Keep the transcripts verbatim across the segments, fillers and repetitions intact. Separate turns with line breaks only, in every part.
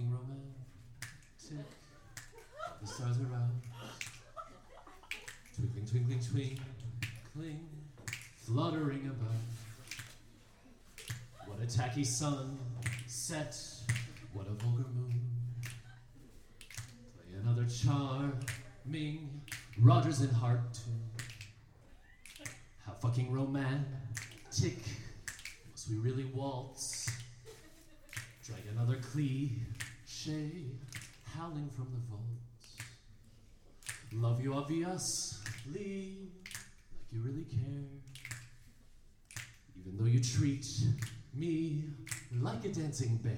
fucking romantic. The stars are out. Twinkling, twinkling, twinkling, fluttering above. What a tacky sunset, what a vulgar moon. Play another charming Rodgers and Hart tune. How fucking romantic must we really waltz? Drag another cliche, howling from the vaults. Love you obviously, like you really care. Even though you treat me like a dancing bear.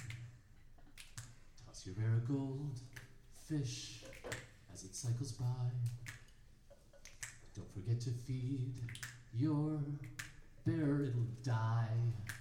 Toss your marigold fish as it cycles by. Don't forget to feed your bear, it'll die.